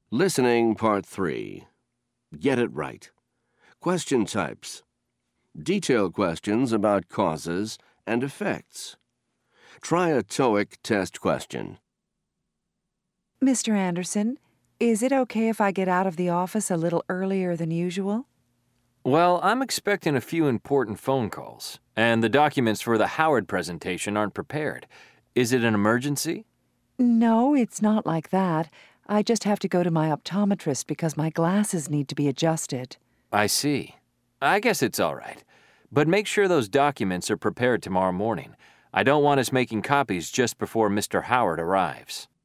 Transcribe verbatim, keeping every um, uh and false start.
Listening Part three. Get it right. Question types. Detailed questions about causes and effects. Try a TOEIC test question. Mister Anderson, is it okay if I get out of the office a little earlier than usual? Well, I'm expecting a few important phone calls, and the documents for the Howard presentation aren't prepared. Is it an emergency? No, it's not like that. I just have to go to my optometrist because my glasses need to be adjusted. I see. I guess it's all right. But make sure those documents are prepared tomorrow morning. I don't want us making copies just before Mister Howard arrives.